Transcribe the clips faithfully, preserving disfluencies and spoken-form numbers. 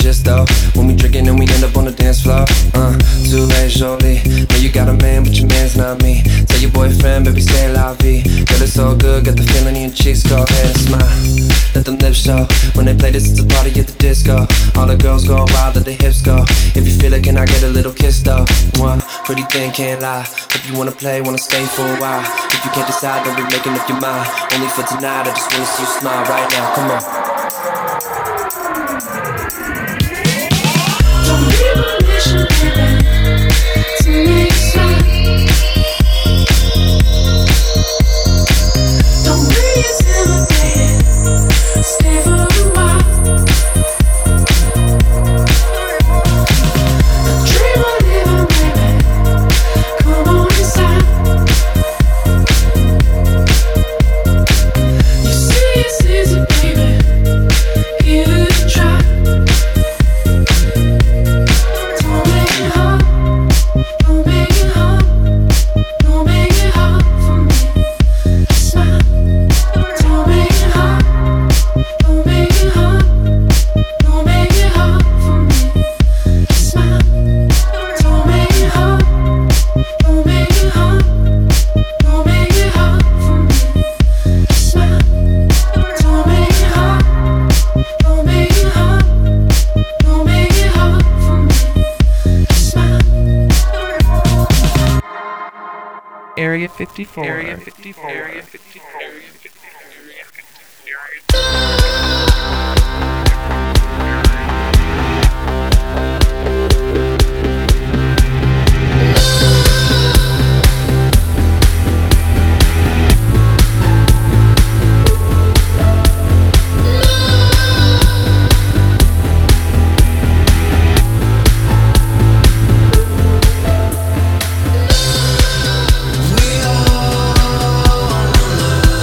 gist though. When we drinking and we end up on the dance floor. Uh, too late, surely. Know you got a man, but your man's not me. Tell your boyfriend, baby, stay la vie. Girl, it's so good, got the feeling in your cheeks. Go ahead and smile, let them lips show. When they play this, it's a party at the disco. All the girls go wild, let the hips go. If you feel it, can I get a little kiss though? One pretty thing, can't lie. If you wanna play, wanna stay for a while. If you can't decide, don't be making up your mind. Only for tonight, I just wanna see you smile right now. Come on. Don't need permission, baby, to make you smile. Don't be intimidated, stay for a while. The dream of living, baby, come on inside. You see it's easy, baby, give it a try. Don't make it hard, don't make it hard, don't make it hard for me. Smile. Don't make it hard, don't make it hard, don't make it hard for me. Smile. Don't make it hard, don't make it hard, don't make it hard for me. Smile. Don't make it hard, don't make it hard, don't make it hard for me. Smile. Area fifty-four. Area fifty-four. Area fifty-four. We all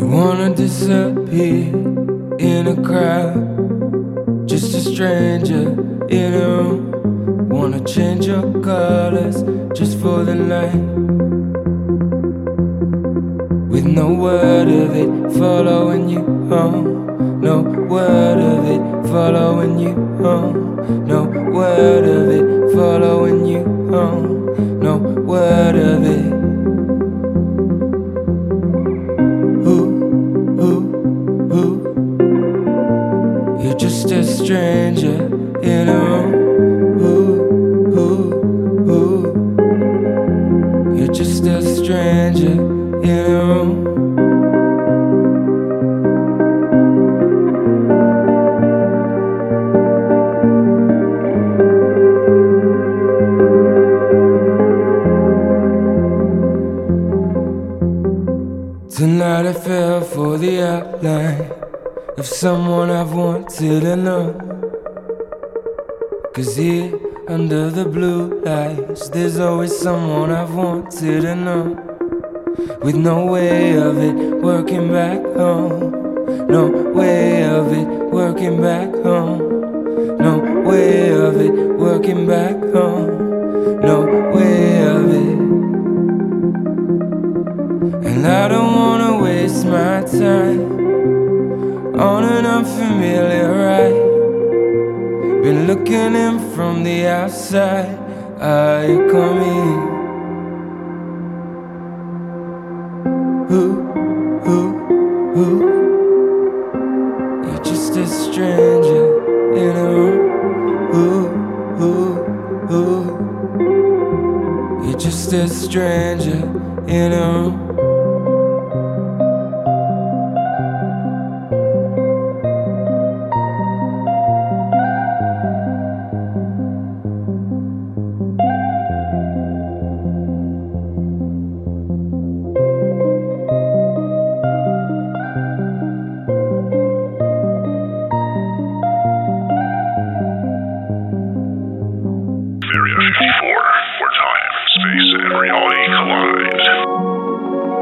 You wanna disappear in a crowd, just a stranger in a room. Wanna change your colors just for the night, with no word of it following you home. No word of it following you home. No word of it following you home. No word of it. Ooh, ooh, ooh. You're just a stranger in a room. Ooh, ooh, ooh. You're just a stranger in a room. Tonight I fell for the outline of someone I've wanted to know. 'Cause here under the blue lights, there's always someone I've wanted to know. With no way of it working back home. No way of it working back home. No way of it working back home. No way of it. And I don't wanna waste my time on an unfamiliar ride. Been looking in from the outside. Are you coming? Ooh, ooh, ooh. You're just a stranger in a room. Ooh, ooh, ooh. You're just a stranger in a room. Area fifty-four, where time, space, and reality collide.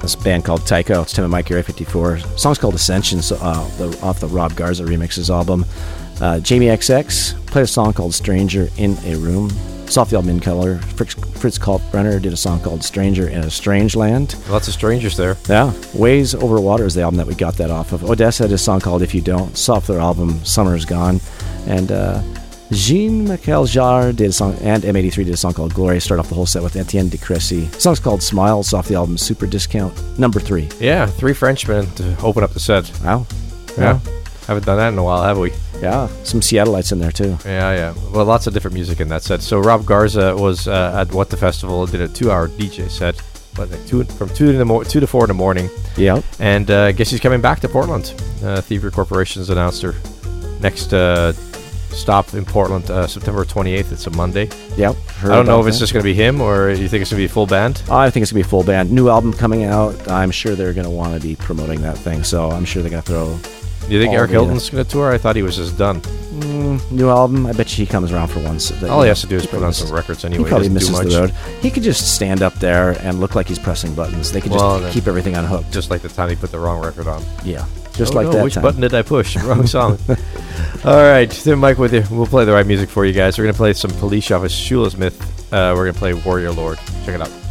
this band called Tycho. It's Tim and Mike, Area fifty-four. The song's called Ascensions, uh, the, off the Rob Garza Remixes album. Uh, Jamie X X played a song called Stranger in a Room. It's off the album In Color. Fritz, Fritz Kalkbrenner did a song called Stranger in a Strange Land. Lots of strangers there. Yeah. Ways Over Water is the album that we got that off of. Odessa had a song called If You Don't. It's off their album Summer's Gone. And uh, Jean-Michel Jarre did a song, and M eighty-three did a song called Glory. Start off the whole set with Etienne de Crécy. The song's called Smiles, off the album Super Discount, number three. Yeah, three Frenchmen to open up the set. Wow. Yeah. yeah. Haven't done that in a while, have we? Yeah, some Seattleites in there too. Yeah, yeah. Well, lots of different music in that set. So Rob Garza was uh, at What the Festival, did a two-hour D J set, but like two, from two to the mo- two to four in the morning. Yeah. And uh, I guess he's coming back to Portland. Uh, Thievery Corporation's announced her next uh, stop in Portland, uh, September twenty-eighth. It's a Monday. Yep. I don't know if it's that. just going to be him, or you think it's going to be a full band? I think it's going to be a full band. New album coming out. I'm sure they're going to want to be promoting that thing, so I'm sure they're going to throw... Do you think Eric Hilton's going to tour? I thought he was just done. Mm, new album. I bet you he comes around for once. That, All he has to do is put on some records anyway. He probably he misses do the road. He could just stand up there and look like he's pressing buttons. They could well, just keep everything unhooked. Just like the time he put the wrong record on. Yeah, just oh like no, that Which time. button did I push? Wrong song. All right, Tim Mike with you. We'll play the right music for you guys. We're going to play some Police Office Shula Smith. Uh, we're going to play Warrior Lord. Check it out.